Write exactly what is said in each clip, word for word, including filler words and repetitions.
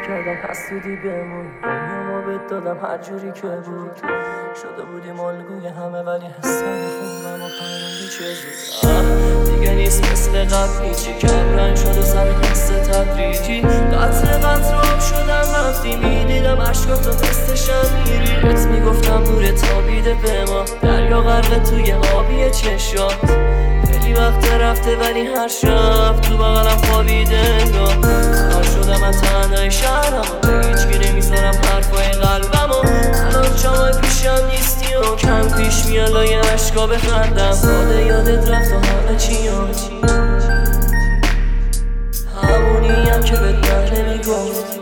کردم حسودی بمون، دنیا ما بهت دادم هر جوری که بود. شده بودیم الگوی همه ولی حسای خوبم و فرمودی چه زود. آه دیگه نیست مثل قبل هیچی، کم رنگ شده زمین حس تدریجی. قطر قطر آب شدم رفتی، میدیدم عشقاتو مثل شمیری. بهت میگفتم دوره تابیده به ما، دریا غرق توی آبی چشات. خیلی وقت رفته ولی هر شب تو بغلم خوابیده انگار. سهار شدم من تنهای شهرم و به هیچکی نمیذارم حرفای قلبم. و الان شما پیشم نیستی و کم پیش میاد لای عشقا بخندم. ساده یادت رفت و حالا چیم، همونیم که بهت نه نمیگفت.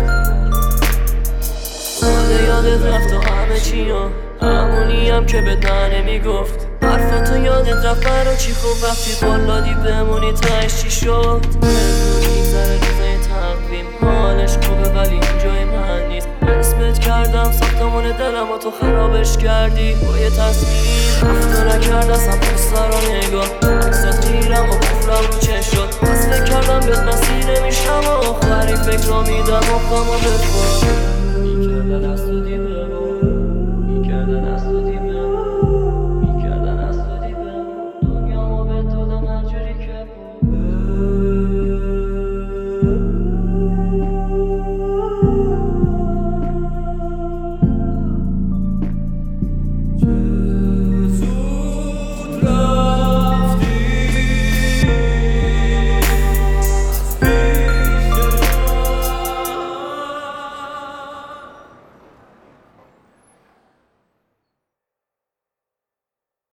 ساده یادت رفت و همه چیم، همونیم که بهت نه نمیگفت. حرفاتو یادت رفت برا چی خوب وقتی بالادی بمونی تهش چی شد. میگذره روزای تقویم حالش خوبه ولی اینجای من نیست. اسمت کردم ساختمون دلم و تو خرابش کردی با یه تصمیم. رفتو نکرد اصلا پس رو نگاه، عکسات گیرم و بفرم رو چشات. پس فکر کردم بهت مسیر میشم و آخرین فکر رو میدم و خواما بفرم. این که دست